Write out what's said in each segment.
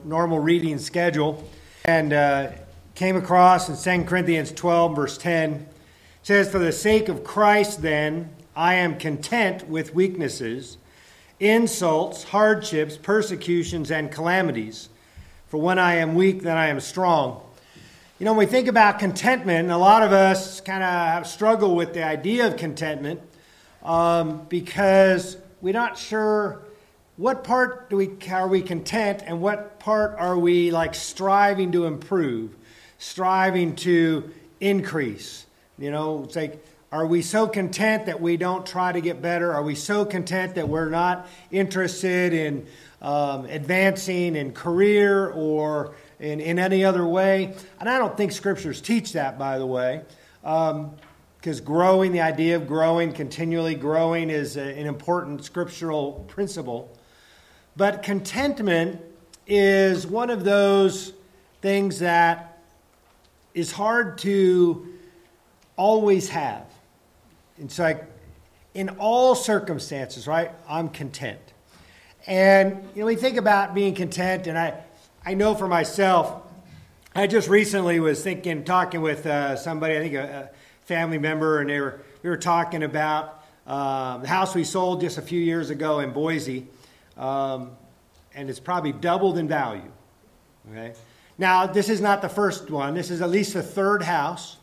normal reading schedule and came across in 2 Corinthians 12, verse 10. It says, "For the sake of Christ, then, I am content with weaknesses, insults, hardships, persecutions, and calamities. For when I am weak, then I am strong." You know, when we think about contentment, a lot of us kind of struggle with the idea of contentment because we're not sure what part are we content and what part are we like striving to improve, striving to increase. You know, it's like, are we so content that we don't try to get better? Are we so content that we're not interested in advancing in career or in any other way? And I don't think scriptures teach that, by the way, because growing, the idea of growing, continually growing, is an important scriptural principle. But contentment is one of those things that is hard to always have. It's like in all circumstances, right? I'm content. And, you know, we think about being content, and I know for myself, I just recently was talking with somebody, I think a family member, and we were talking about the house we sold just a few years ago in Boise, and it's probably doubled in value. Okay. Now, this is not the first one. This is at least the third house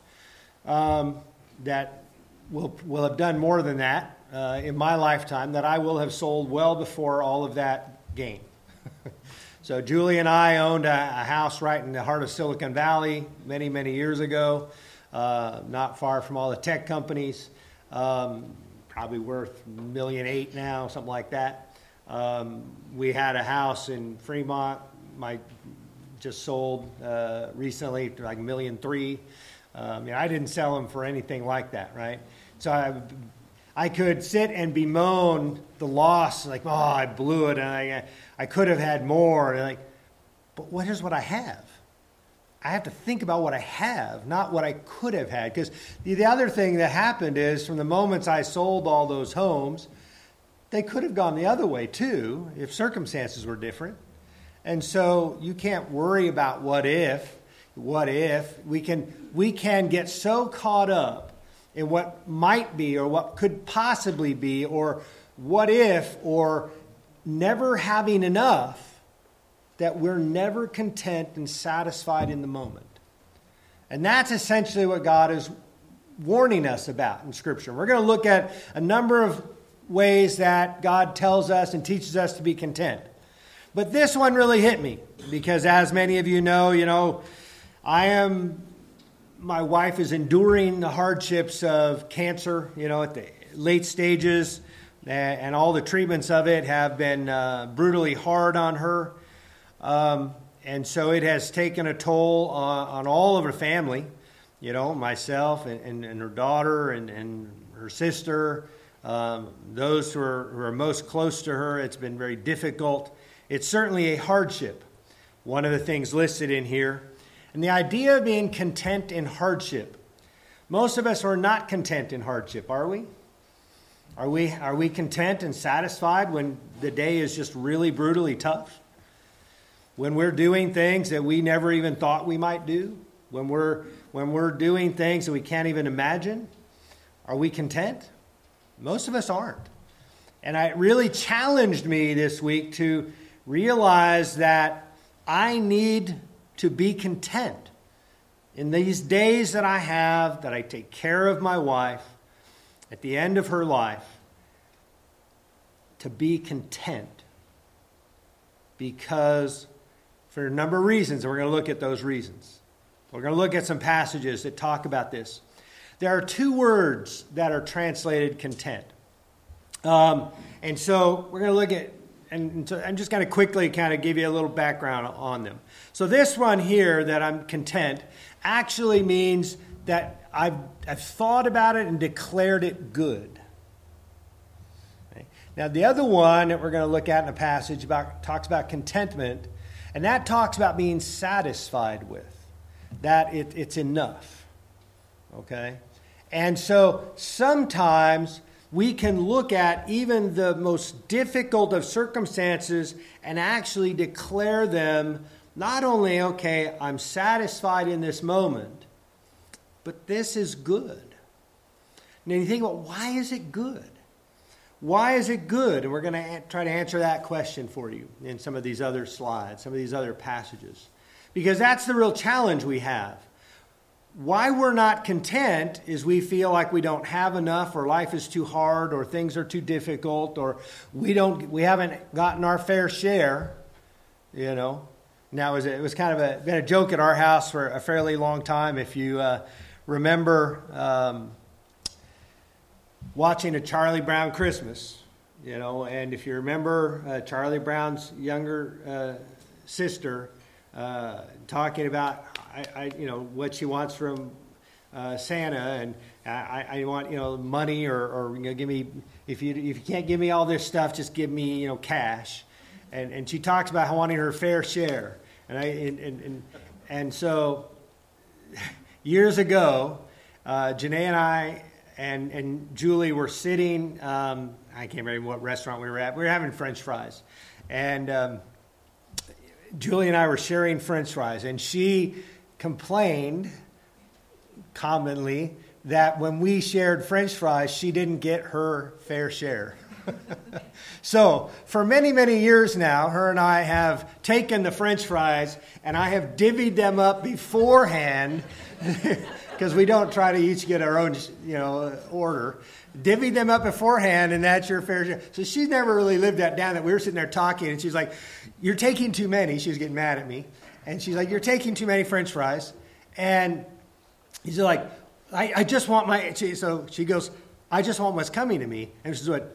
that will have done more than that in my lifetime, that I will have sold well before all of that gain. So Julie and I owned a house right in the heart of Silicon Valley many, many years ago, not far from all the tech companies, probably worth $1.8 million now, something like that. We had a house in Fremont, just sold recently, like $1.3 million. I didn't sell them for anything like that, right? So I could sit and bemoan the loss, like, oh, I blew it, and I could have had more. And but here's what I have. I have to think about what I have, not what I could have had. Because the other thing that happened is, from the moments I sold all those homes, they could have gone the other way too, if circumstances were different. And so you can't worry about what if. We can get so caught up in what might be or what could possibly be or what if or never having enough that we're never content and satisfied in the moment. And that's essentially what God is warning us about in Scripture. We're going to look at a number of ways that God tells us and teaches us to be content. But this one really hit me because, as many of you know, my wife is enduring the hardships of cancer, at the late stages, and all the treatments of it have been brutally hard on her. And so it has taken a toll on all of her family, myself and her daughter and her sister, those who are most close to her. It's been very difficult. It's certainly a hardship, one of the things listed in here. And the idea of being content in hardship. Most of us are not content in hardship, are we? Are we content and satisfied when the day is just really brutally tough? When we're doing things that we never even thought we might do? When we're doing things that we can't even imagine? Are we content? Most of us aren't. And it really challenged me this week to realize that I need to be content in these days that I have, that I take care of my wife at the end of her life, to be content. Because for a number of reasons, and we're going to look at those reasons. We're going to look at some passages that talk about this. There are two words that are translated content. And so we're going to look at, and so I'm just going to quickly kind of give you a little background on them. So this one here, that I'm content, actually means that I've thought about it and declared it good. Now, the other one that we're going to look at in a passage talks about contentment, and that talks about being satisfied with, that it's enough. Okay? And so sometimes we can look at even the most difficult of circumstances and actually declare them not only, okay, I'm satisfied in this moment, but this is good. And then you think, well, why is it good? Why is it good? And we're going to try to answer that question for you in some of these other slides, some of these other passages. Because that's the real challenge we have. Why we're not content is we feel like we don't have enough, or life is too hard, or things are too difficult, or we haven't gotten our fair share, you know. Now it was kind of been a joke at our house for a fairly long time. If you remember watching a Charlie Brown Christmas, you know, and if you remember Charlie Brown's younger sister talking about what she wants from Santa, and I want money, or give me, if you can't give me all this stuff, just give me cash, and she talks about wanting her fair share, and so years ago, Janae and I and Julie were sitting. I can't remember what restaurant we were at. We were having French fries, and Julie and I were sharing French fries, and she complained commonly that when we shared French fries, she didn't get her fair share. So for many, many years now, her and I have taken the French fries, and I have divvied them up beforehand because we don't try to each get our own, order. Divvied them up beforehand, and that's your fair share. So she's never really lived that down, that we were sitting there talking, and she's like, "You're taking too many." She was getting mad at me. And she's like, "You're taking too many French fries." And he's like, I just want my... So she goes, "I just want what's coming to me." And this is what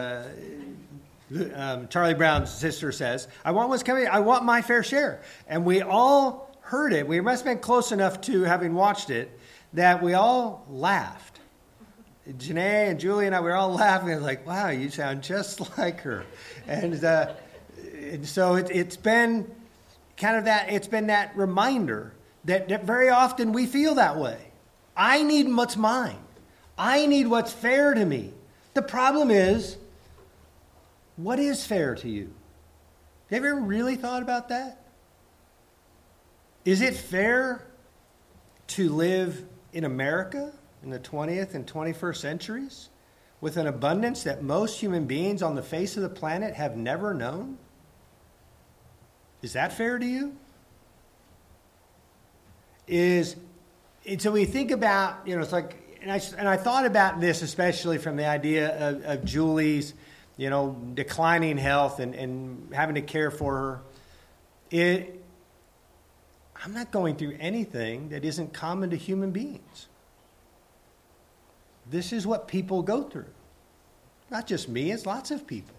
Charlie Brown's sister says. "I want what's coming. I want my fair share." And we all heard it. We must have been close enough to having watched it that we all laughed. Janae and Julie and I, we were all laughing. Like, wow, you sound just like her. And so it's been kind of that, it's been that reminder that very often we feel that way. I need what's mine. I need what's fair to me. The problem is, what is fair to you? Have you ever really thought about that? Is it fair to live in America in the 20th and 21st centuries with an abundance that most human beings on the face of the planet have never known? Is that fair to you? So we think about, it's like, and I thought about this especially from the idea of Julie's, declining health and having to care for her. I'm not going through anything that isn't common to human beings. This is what people go through. Not just me, it's lots of people.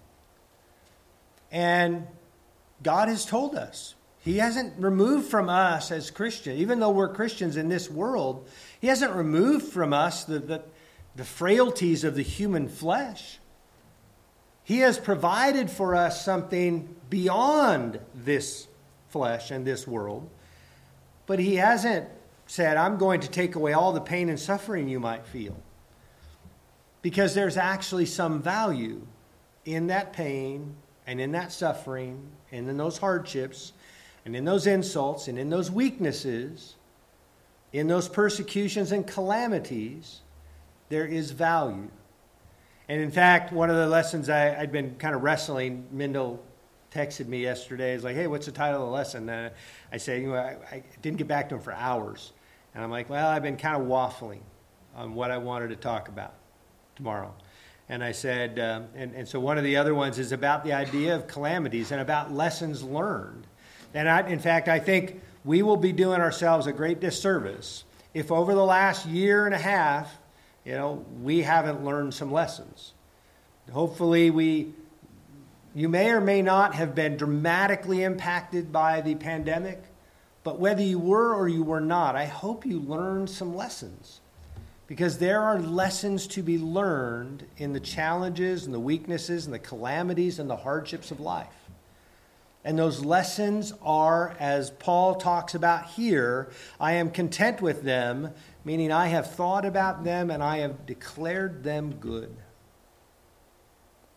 And God has told us. He hasn't removed from us as Christians, even though we're Christians in this world, He hasn't removed from us the frailties of the human flesh. He has provided for us something beyond this flesh and this world. But He hasn't said, "I'm going to take away all the pain and suffering you might feel." Because there's actually some value in that pain and in that suffering and in those hardships and in those insults and in those weaknesses, in those persecutions and calamities. There is value. And in fact, one of the lessons I'd been kind of wrestling, Mindel texted me yesterday. He's like, "Hey, what's the title of the lesson?" I said, I didn't get back to him for hours. And I'm like, well, I've been kind of waffling on what I wanted to talk about tomorrow. And I said, and so one of the other ones is about the idea of calamities and about lessons learned. And in fact, I think we will be doing ourselves a great disservice if over the last year and a half, we haven't learned some lessons. Hopefully you may or may not have been dramatically impacted by the pandemic, but whether you were or you were not, I hope you learned some lessons. Because there are lessons to be learned in the challenges and the weaknesses and the calamities and the hardships of life. And those lessons are, as Paul talks about here, I am content with them, meaning I have thought about them and I have declared them good.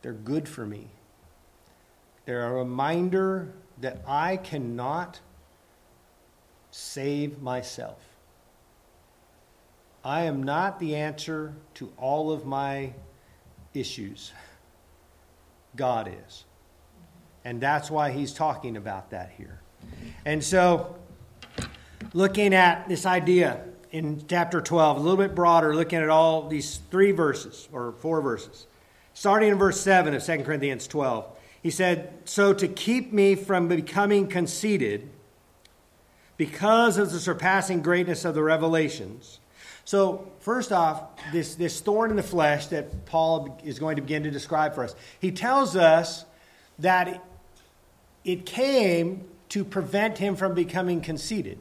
They're good for me. They're a reminder that I cannot save myself. I am not the answer to all of my issues. God is. And that's why he's talking about that here. And so, looking at this idea in chapter 12, a little bit broader, looking at all these 3 verses, or 4 verses. Starting in verse 7 of 2 Corinthians 12, he said, "So to keep me from becoming conceited, because of the surpassing greatness of the revelations." So, first off, this thorn in the flesh that Paul is going to begin to describe for us, he tells us that it came to prevent him from becoming conceited.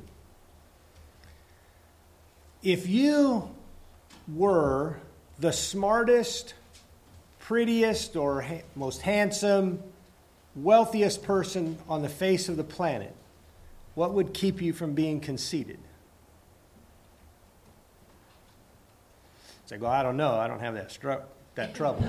If you were the smartest, prettiest, or most handsome, wealthiest person on the face of the planet, what would keep you from being conceited? It's like, well, I don't know. I don't have that trouble.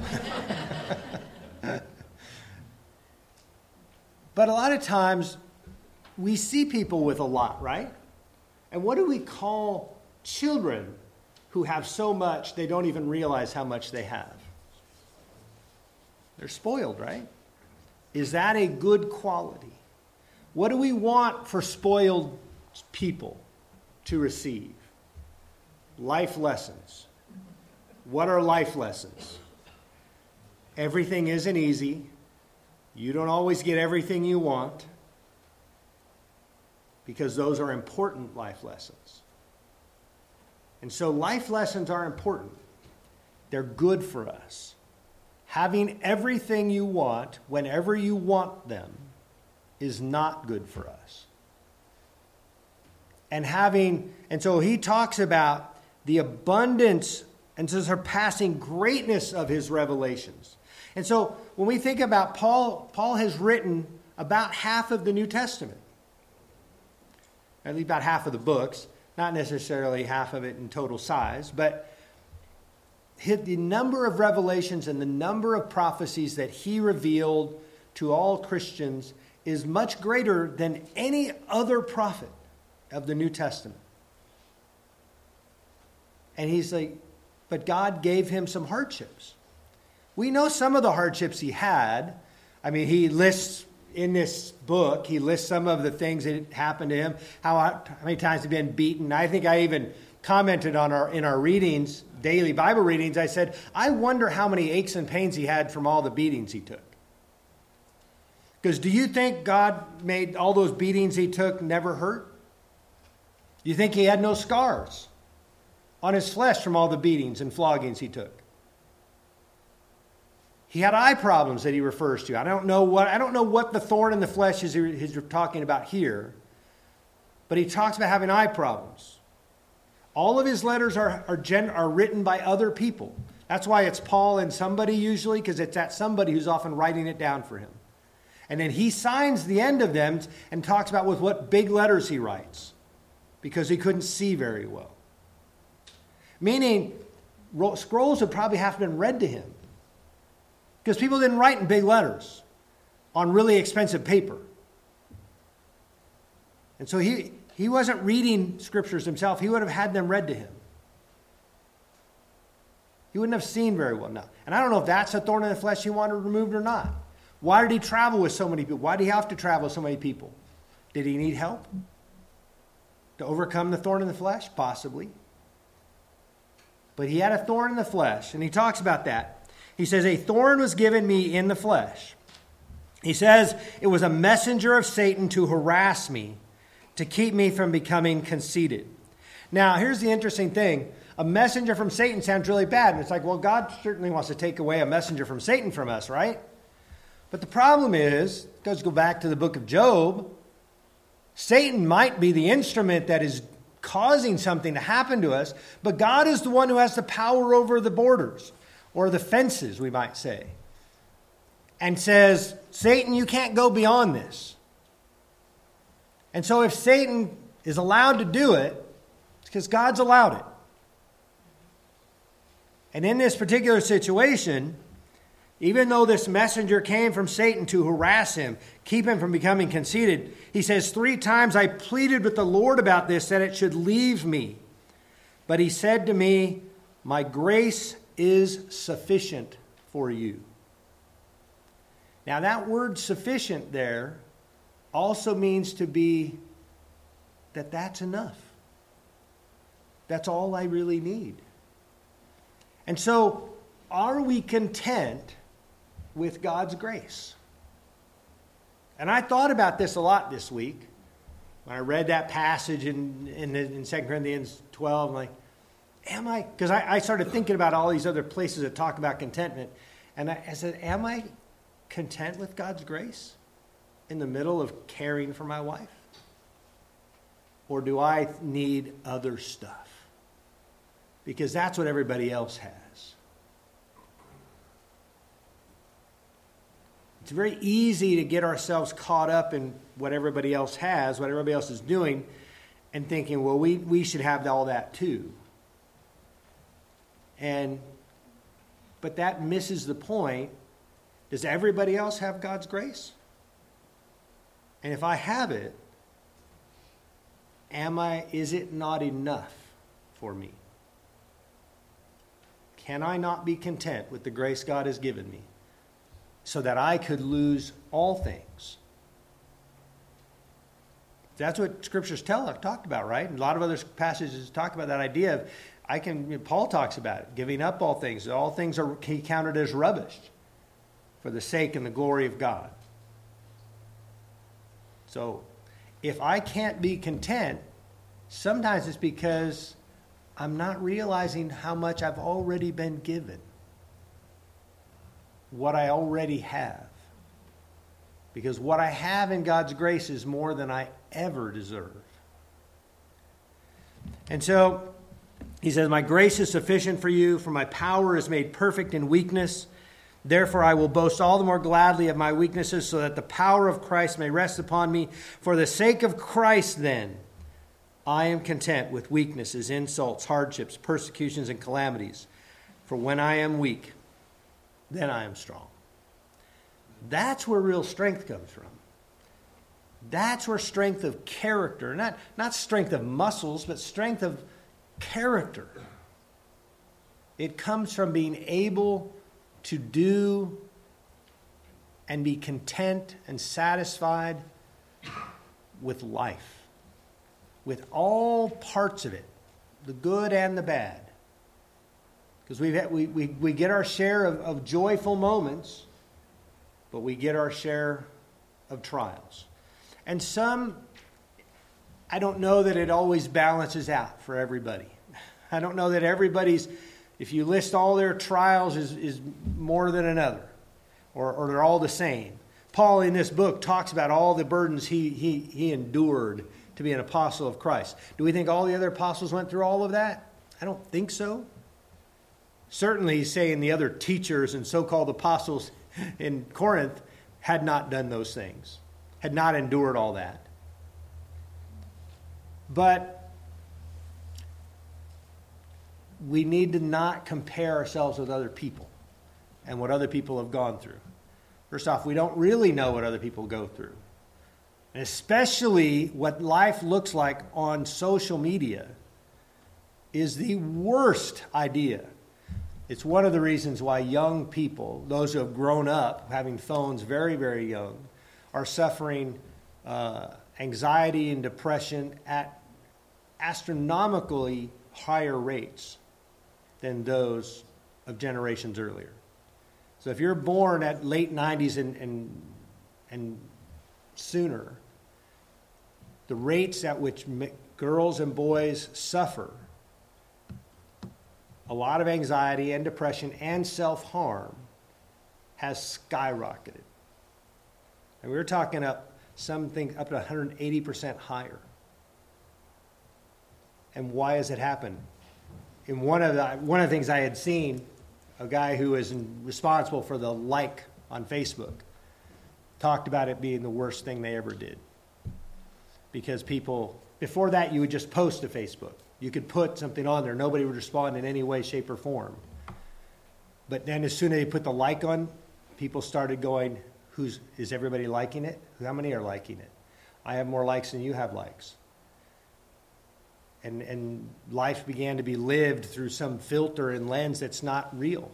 But a lot of times, we see people with a lot, right? And what do we call children who have so much they don't even realize how much they have? They're spoiled, right? Is that a good quality? What do we want for spoiled people to receive? Life lessons. What are life lessons? Everything isn't easy. You don't always get everything you want, because those are important life lessons. And so life lessons are important. They're good for us. Having everything you want whenever you want them is not good for us. And so he talks about the abundance and the surpassing greatness of his revelations. And so when we think about Paul has written about half of the New Testament. At least about half of the books. Not necessarily half of it in total size, but the number of revelations and the number of prophecies that he revealed to all Christians is much greater than any other prophet of the New Testament. And he's like, but God gave him some hardships. We know some of the hardships he had. I mean, he lists in this book, he lists some of the things that happened to him, how many times he'd been beaten. I think I even commented in our readings, daily Bible readings, I said, I wonder how many aches and pains he had from all the beatings he took. Because do you think God made all those beatings he took never hurt? Do you think he had no scars on his flesh from all the beatings and floggings he took? He had eye problems that he refers to. I don't know what the thorn in the flesh is he's talking about here, but he talks about having eye problems. All of his letters are written by other people. That's why it's Paul and somebody usually, because it's that somebody who's often writing it down for him. And then he signs the end of them and talks about with what big letters he writes, because he couldn't see very well. Meaning, scrolls would probably have been read to him. Because people didn't write in big letters on really expensive paper. And so he wasn't reading scriptures himself. He would have had them read to him. He wouldn't have seen very well now. And I don't know if that's a thorn in the flesh he wanted removed or not. Why did he travel with so many people? Why did he have to travel with so many people? Did he need help to overcome the thorn in the flesh? Possibly. But he had a thorn in the flesh, and he talks about that. He says, a thorn was given me in the flesh. He says, it was a messenger of Satan to harass me, to keep me from becoming conceited. Now, here's the interesting thing. A messenger from Satan sounds really bad. And it's like, well, God certainly wants to take away a messenger from Satan from us, right? But the problem is, let's go back to the book of Job. Satan might be the instrument that is causing something to happen to us, but God is the one who has the power over the borders, or the fences, we might say, and says, Satan, you can't go beyond this. And so if Satan is allowed to do it, it's because God's allowed it. And in this particular situation, Even though this messenger came from Satan to harass him, keep him from becoming conceited, he says, 3 times I pleaded with the Lord about this, that it should leave me. But he said to me, my grace is sufficient for you. Now that word sufficient there also means to be that's enough. That's all I really need. And so, are we content with God's grace? And I thought about this a lot this week. When I read that passage in 2 Corinthians 12, I'm like, am I? Because I started thinking about all these other places that talk about contentment. And I said, am I content with God's grace in the middle of caring for my wife? Or do I need other stuff? Because that's what everybody else has. It's very easy to get ourselves caught up in what everybody else has, what everybody else is doing, and thinking, well, we should have all that too. But that misses the point. Does everybody else have God's grace? And if I have it, is it not enough for me? Can I not be content with the grace God has given me so that I could lose all things? That's what Scriptures talked about, right? And a lot of other passages talk about that idea of, Paul talks about it, giving up all things. All things are he counted as rubbish for the sake and the glory of God. So, if I can't be content, sometimes it's because I'm not realizing how much I've already been given. What I already have. Because what I have in God's grace is more than I ever deserve. And so, he says, my grace is sufficient for you, for my power is made perfect in weakness. Therefore, I will boast all the more gladly of my weaknesses, so that the power of Christ may rest upon me. For the sake of Christ, then, I am content with weaknesses, insults, hardships, persecutions, and calamities. For when I am weak, then I am strong. That's where real strength comes from. That's where strength of character, not strength of muscles, but strength of character. It comes from being able to do and be content and satisfied with life, with all parts of it, the good and the bad. Because we get our share of joyful moments, but we get our share of trials. And I don't know that it always balances out for everybody. I don't know that everybody's, if you list all their trials, is more than another, or they're all the same. Paul in this book talks about all the burdens he endured to be an apostle of Christ. Do we think all the other apostles went through all of that? I don't think so. Certainly he's saying the other teachers and so-called apostles in Corinth had not done those things, had not endured all that. But we need to not compare ourselves with other people and what other people have gone through. First off, we don't really know what other people go through. And especially what life looks like on social media is the worst idea. It's one of the reasons why young people, those who have grown up having phones very, very young, are suffering anxiety and depression at astronomically higher rates than those of generations earlier. So if you're born at late 90s and sooner, the rates at which girls and boys suffer a lot of anxiety and depression and self-harm has skyrocketed. And we were talking up something up to 180% higher. And why has it happened? In one of the things I had seen, a guy who is responsible for the like on Facebook talked about it being the worst thing they ever did. Because people, before that you would just post to Facebook. You could put something on there. Nobody would respond in any way, shape, or form. But then as soon as they put the like on, people started going, is everybody liking it? How many are liking it? I have more likes than you have likes. And life began to be lived through some filter and lens that's not real.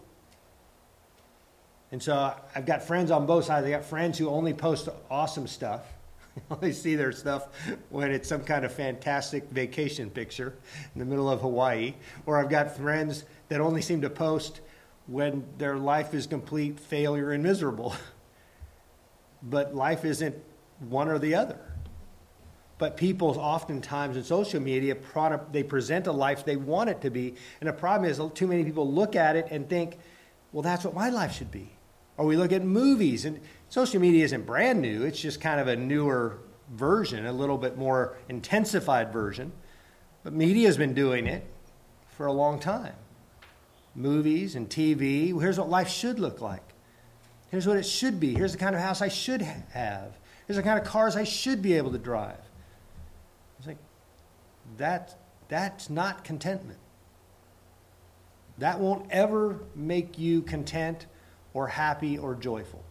And so I've got friends on both sides. I got friends who only post awesome stuff. Only see their stuff when it's some kind of fantastic vacation picture in the middle of Hawaii. Or I've got friends that only seem to post when their life is complete failure and miserable. But life isn't one or the other. But people oftentimes in social media, they present a life they want it to be. And the problem is too many people look at it and think, well, that's what my life should be. Or we look at movies. And social media isn't brand new. It's just kind of a newer version, a little bit more intensified version. But media has been doing it for a long time. Movies and TV. Here's what life should look like. Here's what it should be. Here's the kind of house I should have. Here's the kind of cars I should be able to drive. It's like, that's not contentment. That won't ever make you content or happy or joyful.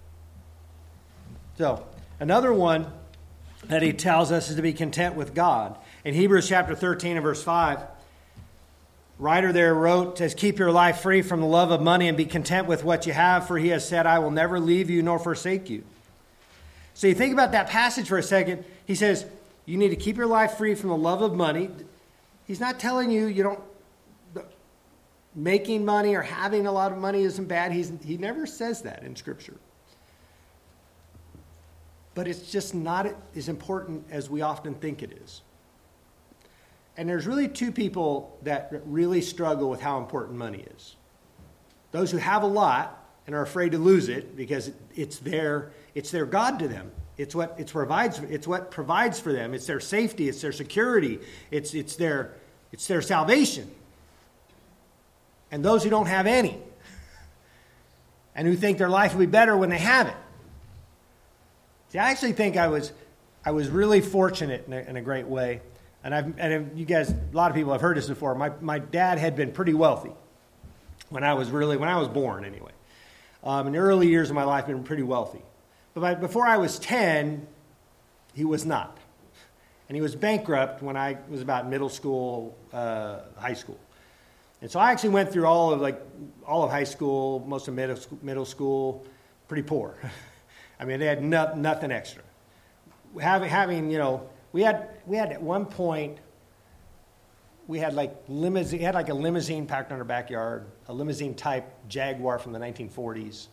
So, another one that he tells us is to be content with God. In Hebrews chapter 13 and verse 5, writer there wrote, says, keep your life free from the love of money and be content with what you have, for he has said, I will never leave you nor forsake you. So you think about that passage for a second. He says, you need to keep your life free from the love of money. He's not telling you making money or having a lot of money isn't bad. He never says that in Scripture. But it's just not as important as we often think it is. And there's really two people that really struggle with how important money is. Those who have a lot and are afraid to lose it because it's their God to them. It's what provides for them. It's their safety. It's their security. It's their salvation. And those who don't have any, and who think their life will be better when they have it. See, I actually think I was really fortunate in a great way. And you guys, a lot of people have heard this before. My dad had been pretty wealthy when I was born anyway. In the early years of my life, been pretty wealthy. But before I was 10, he was not. And he was bankrupt when I was about middle school, high school. And so I actually went through all of high school, most of middle school, pretty poor. I mean, they had nothing extra. Having we had at one point, we had like a limousine parked in our backyard, a limousine type Jaguar from the 1940s.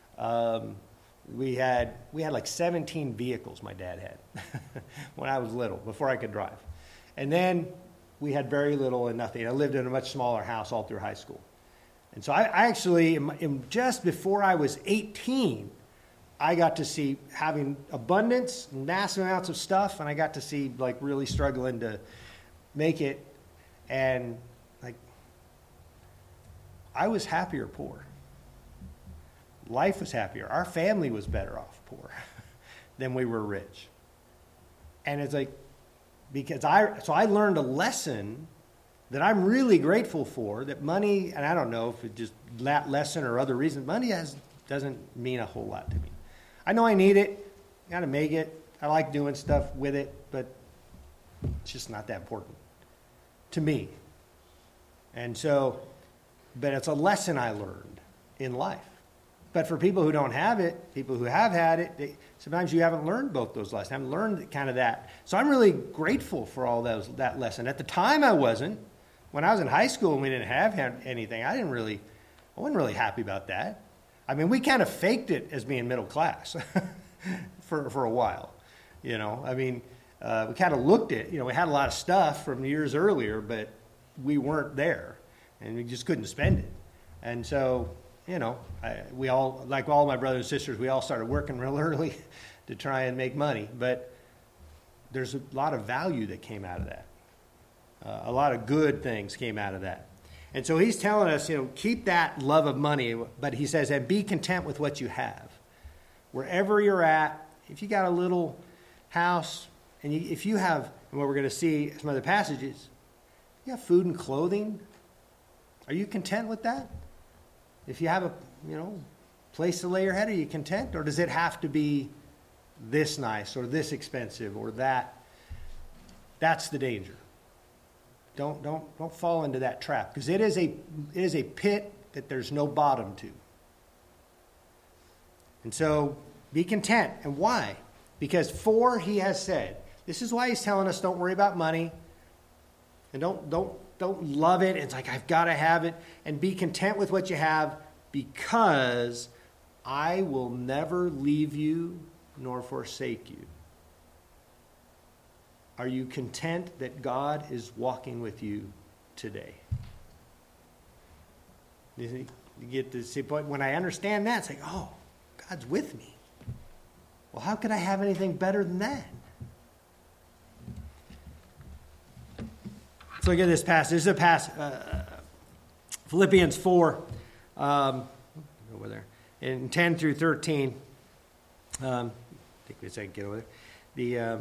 We had like 17 vehicles my dad had when I was little, before I could drive. And then we had very little and nothing. I lived in a much smaller house all through high school. And so I actually, just before I was 18, I got to see having abundance, massive amounts of stuff, and I got to see like really struggling to make it. And like, I was happier poor. Life was happier. Our family was better off poor than we were rich. And it's like, so I learned a lesson that I'm really grateful for, that money, and I don't know if it's just that lesson or other reasons, money doesn't mean a whole lot to me. I know I need it. Got to make it. I like doing stuff with it, but it's just not that important to me. And so, but it's a lesson I learned in life. But for people who don't have it, people who have had it, sometimes you haven't learned both those lessons. I haven't learned kind of that. So I'm really grateful for all that lesson. At the time I wasn't. When I was in high school and we didn't have anything, I wasn't really happy about that. I mean, we kind of faked it as being middle class for a while. I mean, we kind of looked at, we had a lot of stuff from years earlier, but we weren't there and we just couldn't spend it. And so, we all, like all my brothers and sisters, we all started working real early to try and make money. But there's a lot of value that came out of that. A lot of good things came out of that. And so he's telling us, keep that love of money. But he says, and be content with what you have. Wherever you're at, if you got a little house, and if you have, and what we're going to see some other passages, you have food and clothing. Are you content with that? If you have place to lay your head? Are you content? Or does it have to be this nice or this expensive or that? That's the danger. Don't fall into that trap, because it is a pit that there's no bottom to. And so be content. And why? Because for he has said, this is why he's telling us don't worry about money. And don't love it. It's like, I've got to have it. And be content with what you have, because I will never leave you nor forsake you. Are you content that God is walking with you today? You get to see point. When I understand that, it's like, oh, God's with me. Well, how could I have anything better than that? Let's look at this passage. This is a passage, Philippians 4, over there, in 10 through 13. Take me a second to get over there.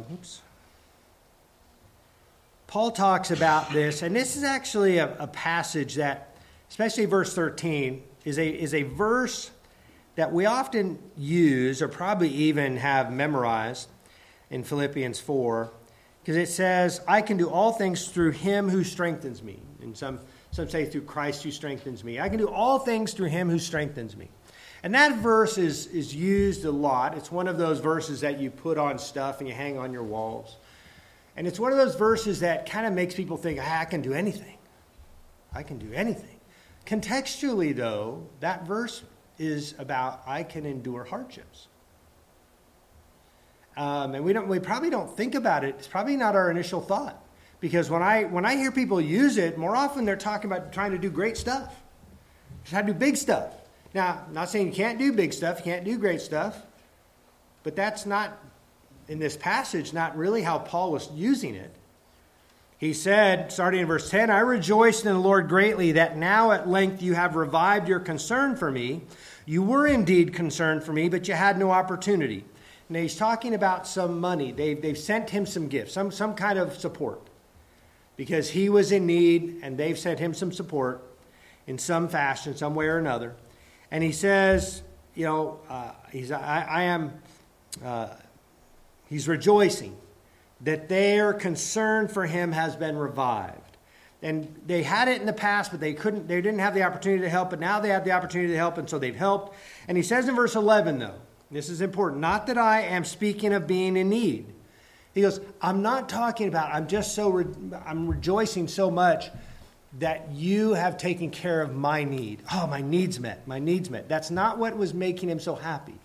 Paul talks about this, and this is actually a passage that, especially verse 13, is a verse that we often use, or probably even have memorized in Philippians 4, because it says, I can do all things through him who strengthens me. And some say through Christ who strengthens me. I can do all things through him who strengthens me. And that verse is used a lot. It's one of those verses that you put on stuff and you hang on your walls. And it's one of those verses that kind of makes people think, I can do anything. I can do anything. Contextually, though, that verse is about I can endure hardships. And we probably don't think about it. It's probably not our initial thought. Because when I hear people use it, more often they're talking about trying to do great stuff. Trying to do big stuff. Now, I'm not saying you can't do big stuff, you can't do great stuff. But that's not, in this passage, not really how Paul was using it. He said, starting in verse 10, I rejoiced in the Lord greatly that now at length you have revived your concern for me. You were indeed concerned for me, but you had no opportunity. Now he's talking about some money. They've sent him some gifts, some kind of support. Because he was in need, and they've sent him some support in some fashion, some way or another. And he says, he's rejoicing that their concern for him has been revived. And they had it in the past, but they didn't have the opportunity to help, but now they have the opportunity to help, and so they've helped. And he says in verse 11, though, this is important, not that I am speaking of being in need. He goes, I'm not talking about, I'm rejoicing so much that you have taken care of my need. Oh, my needs met. That's not what was making him so happy.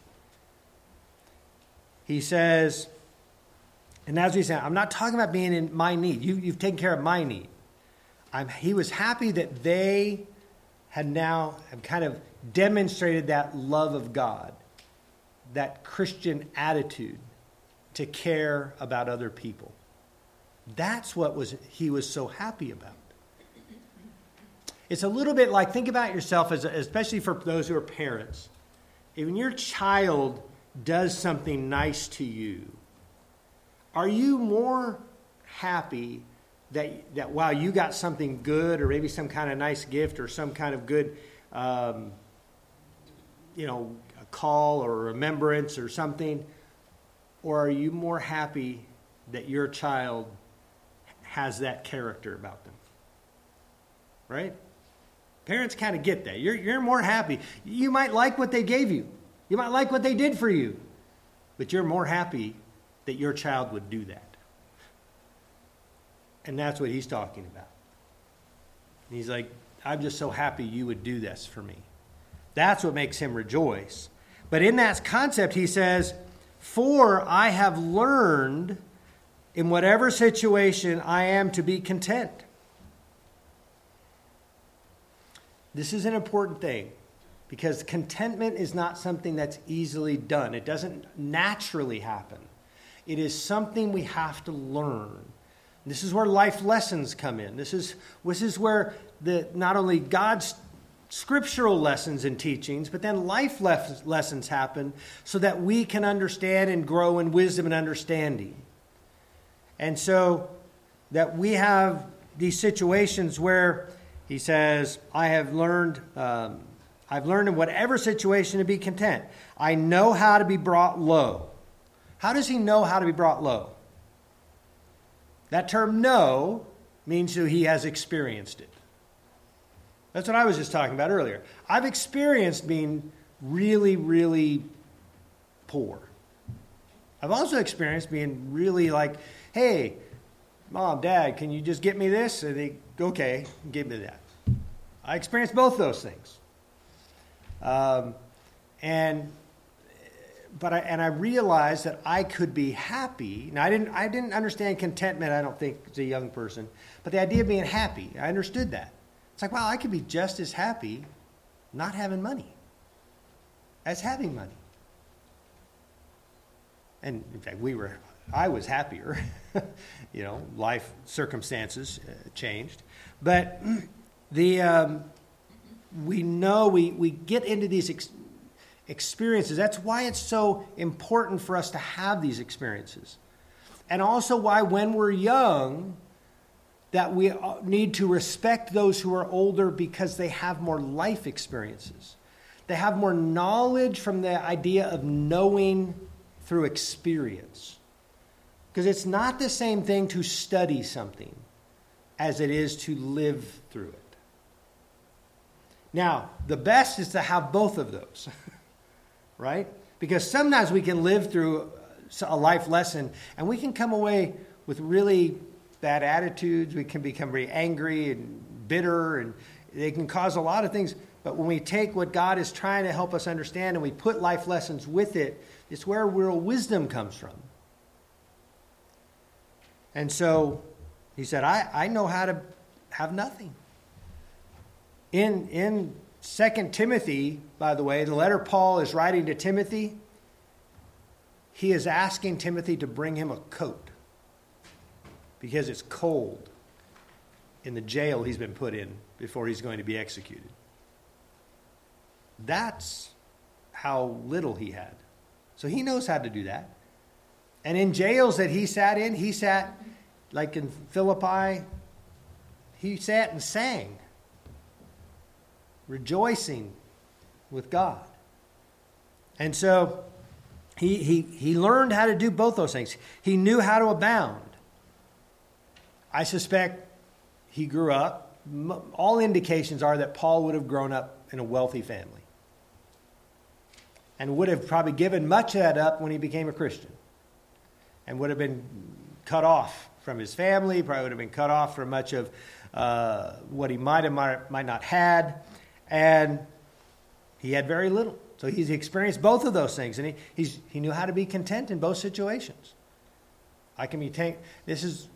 He says, and as we said, I'm not talking about being in my need. You've taken care of my need. He was happy that they have kind of demonstrated that love of God, that Christian attitude to care about other people. That's what he was so happy about. It's a little bit like, think about yourself, especially for those who are parents. When your child does something nice to you, are you more happy that wow, you got something good, or maybe some kind of nice gift, or some kind of good, a call or remembrance or something? Or are you more happy that your child has that character about them? Right? Parents kind of get that. You're more happy. You might like what they gave you. You might like what they did for you. But you're more happy that your child would do that. And that's what he's talking about. And he's like, I'm just so happy you would do this for me. That's what makes him rejoice. But in that concept, he says, for I have learned in whatever situation I am to be content. This is an important thing, because contentment is not something that's easily done. It doesn't naturally happen. It is something we have to learn. This is where life lessons come in. This is where not only God's scriptural lessons and teachings, but then life lessons happen so that we can understand and grow in wisdom and understanding. And so that we have these situations where he says, I have learned, I've learned in whatever situation to be content. I know how to be brought low. How does he know how to be brought low? That term know means that he has experienced it. That's what I was just talking about earlier. I've experienced being really, really poor. I've also experienced being really like, hey, Mom, Dad, can you just get me this? And they go, okay, give me that. I experienced both those things. And I realized that I could be happy. Now, I didn't understand contentment, I don't think, as a young person. But the idea of being happy, I understood that. It's like, wow, I could be just as happy not having money as having money. And in fact, I was happier. Life circumstances changed. But we know we get into these experiences. That's why it's so important for us to have these experiences. And also why when we're young, that we need to respect those who are older because they have more life experiences. They have more knowledge from the idea of knowing through experience. Because it's not the same thing to study something as it is to live through it. Now, the best is to have both of those, right? Because sometimes we can live through a life lesson and we can come away with really bad attitudes. We can become very angry and bitter, and they can cause a lot of things. But when we take what God is trying to help us understand and we put life lessons with it, it's where real wisdom comes from. And so he said, I know how to have nothing. In 2 Timothy, by the way, the letter Paul is writing to Timothy, he is asking Timothy to bring him a coat because it's cold in the jail he's been put in before he's going to be executed. That's how little he had. So he knows how to do that. And in jails that he sat like in Philippi, he sat and sang, rejoicing with God. And so he learned how to do both those things. He knew how to abound. I suspect he grew up. All indications are that Paul would have grown up in a wealthy family and would have probably given much of that up when he became a Christian and would have been cut off from his family, probably would have been cut off from much of what he might not had, and he had very little. So he's experienced both of those things, and he knew how to be content in both situations. This is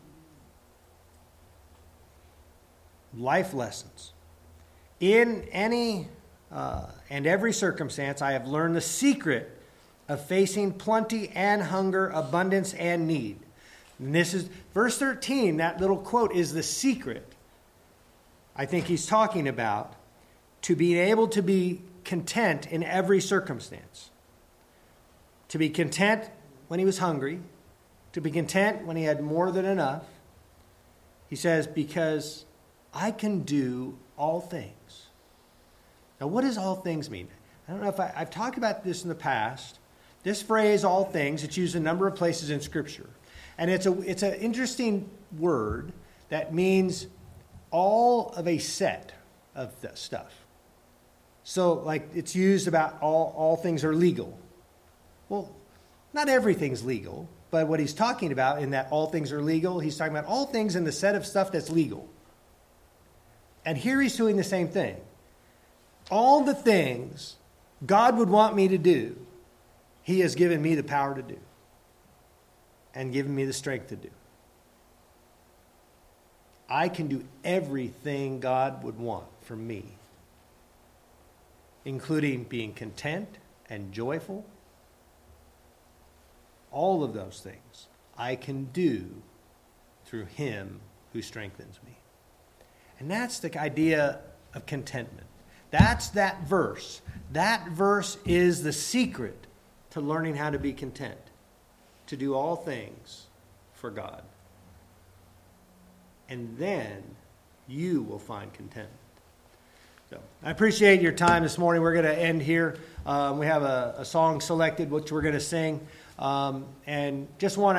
life lessons. In any and every circumstance, I have learned the secret of facing plenty and hunger, abundance and need. And this is verse 13, that little quote is the secret. I think he's talking about to being able to be content in every circumstance. To be content when he was hungry, to be content when he had more than enough. He says, because I can do all things. Now, what does all things mean? I don't know if I've talked about this in the past. This phrase, all things, it's used a number of places in Scripture. And it's an interesting word that means all of a set of stuff. So, like, it's used about all things are legal. Well, not everything's legal, but what he's talking about in that all things are legal, he's talking about all things in the set of stuff that's legal. And here he's doing the same thing. All the things God would want me to do, he has given me the power to do and given me the strength to do. I can do everything God would want from me, including being content and joyful. All of those things I can do through him who strengthens me. And that's the idea of contentment. That's that verse. That verse is the secret to learning how to be content, to do all things for God. And then you will find contentment. So I appreciate your time this morning. We're going to end here. We have a song selected, which we're going to sing. And just want to